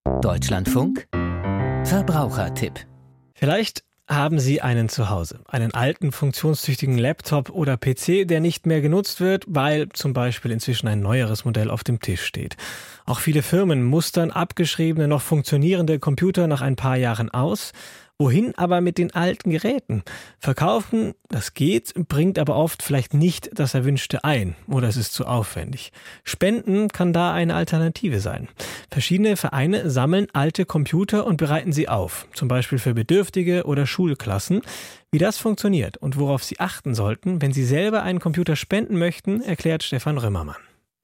Deutschlandfunk Verbrauchertipp. Vielleicht haben Sie einen zu Hause, einen alten, funktionstüchtigen Laptop oder PC, der nicht mehr genutzt wird, weil zum Beispiel inzwischen ein neueres Modell auf dem Tisch steht. Auch viele Firmen mustern abgeschriebene, noch funktionierende Computer nach ein paar Jahren aus. Wohin aber mit den alten Geräten? Verkaufen, das geht, bringt aber oft vielleicht nicht das Erwünschte ein oder es ist zu aufwendig. Spenden kann da eine Alternative sein. Verschiedene Vereine sammeln alte Computer und bereiten sie auf, zum Beispiel für Bedürftige oder Schulklassen. Wie das funktioniert und worauf Sie achten sollten, wenn Sie selber einen Computer spenden möchten, erklärt Stefan Römermann.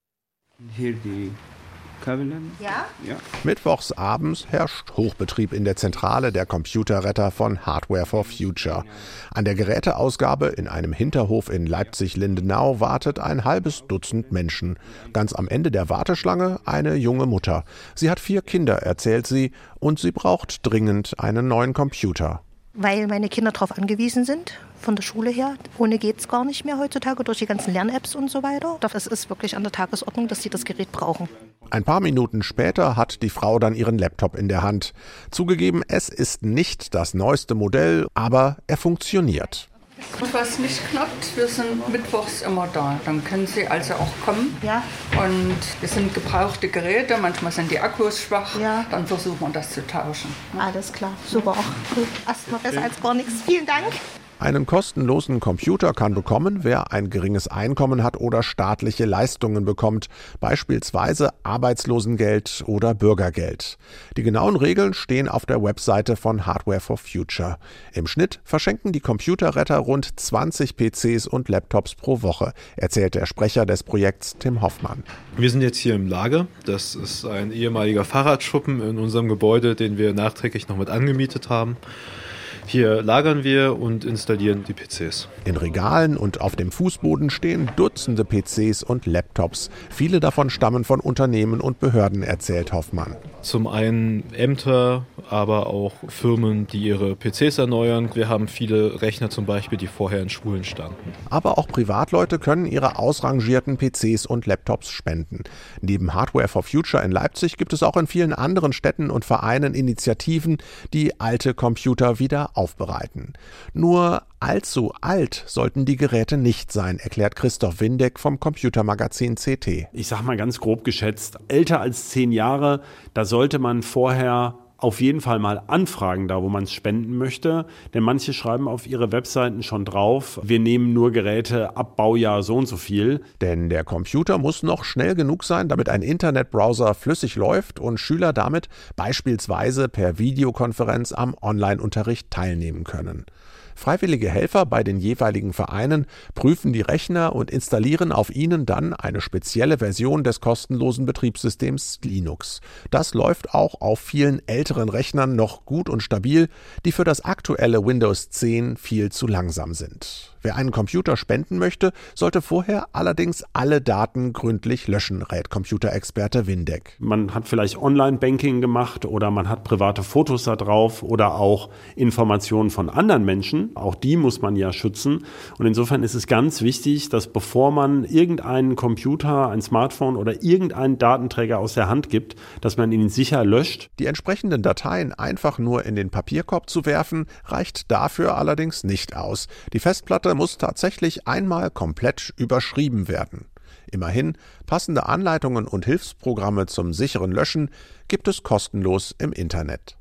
Hier die Kabeln. Ja? Ja. Mittwochs abends herrscht Hochbetrieb in der Zentrale der Computerretter von Hardware for Future. An der Geräteausgabe in einem Hinterhof in Leipzig-Lindenau wartet ein halbes Dutzend Menschen. Ganz am Ende der Warteschlange eine junge Mutter. Sie hat 4 Kinder, erzählt sie, und sie braucht dringend einen neuen Computer. Weil meine Kinder darauf angewiesen sind, von der Schule her. Ohne geht's gar nicht mehr heutzutage durch die ganzen Lern-Apps und so weiter. Es ist wirklich an der Tagesordnung, dass sie das Gerät brauchen. Ein paar Minuten später hat die Frau dann ihren Laptop in der Hand. Zugegeben, es ist nicht das neueste Modell, aber er funktioniert. Was nicht klappt, wir sind mittwochs immer da. Dann können Sie also auch kommen. Ja. Und es sind gebrauchte Geräte, manchmal sind die Akkus schwach. Ja. Dann versuchen wir das zu tauschen. Alles klar, super. Erstmal besser als gar nichts. Vielen Dank. Einen kostenlosen Computer kann bekommen, wer ein geringes Einkommen hat oder staatliche Leistungen bekommt, beispielsweise Arbeitslosengeld oder Bürgergeld. Die genauen Regeln stehen auf der Webseite von Hardware for Future. Im Schnitt verschenken die Computerretter rund 20 PCs und Laptops pro Woche, erzählt der Sprecher des Projekts Tim Hoffmann. Wir sind jetzt hier im Lager. Das ist ein ehemaliger Fahrradschuppen in unserem Gebäude, den wir nachträglich noch mit angemietet haben. Hier lagern wir und installieren die PCs. In Regalen und auf dem Fußboden stehen Dutzende PCs und Laptops. Viele davon stammen von Unternehmen und Behörden, erzählt Hoffmann. Zum einen Ämter, aber auch Firmen, die ihre PCs erneuern. Wir haben viele Rechner zum Beispiel, die vorher in Schulen standen. Aber auch Privatleute können ihre ausrangierten PCs und Laptops spenden. Neben Hardware for Future in Leipzig gibt es auch in vielen anderen Städten und Vereinen Initiativen, die alte Computer wieder aufbereiten. Nur allzu alt sollten die Geräte nicht sein, erklärt Christoph Windeck vom Computermagazin CT. Ich sag mal ganz grob geschätzt, älter als 10 Jahre, da sollte man vorher auf jeden Fall mal anfragen, da wo man es spenden möchte. Denn manche schreiben auf ihre Webseiten schon drauf, wir nehmen nur Geräte ab Baujahr so und so viel. Denn der Computer muss noch schnell genug sein, damit ein Internetbrowser flüssig läuft und Schüler damit beispielsweise per Videokonferenz am Online-Unterricht teilnehmen können. Freiwillige Helfer bei den jeweiligen Vereinen prüfen die Rechner und installieren auf ihnen dann eine spezielle Version des kostenlosen Betriebssystems Linux. Das läuft auch auf vielen älteren Rechnern noch gut und stabil, die für das aktuelle Windows 10 viel zu langsam sind. Wer einen Computer spenden möchte, sollte vorher allerdings alle Daten gründlich löschen, rät Computerexperte Windeck. Man hat vielleicht Online-Banking gemacht oder man hat private Fotos da drauf oder auch Informationen von anderen Menschen. Auch die muss man ja schützen. Und insofern ist es ganz wichtig, dass bevor man irgendeinen Computer, ein Smartphone oder irgendeinen Datenträger aus der Hand gibt, dass man ihn sicher löscht. Die entsprechenden Dateien einfach nur in den Papierkorb zu werfen, reicht dafür allerdings nicht aus. Die Festplatte muss tatsächlich einmal komplett überschrieben werden. Immerhin, passende Anleitungen und Hilfsprogramme zum sicheren Löschen gibt es kostenlos im Internet.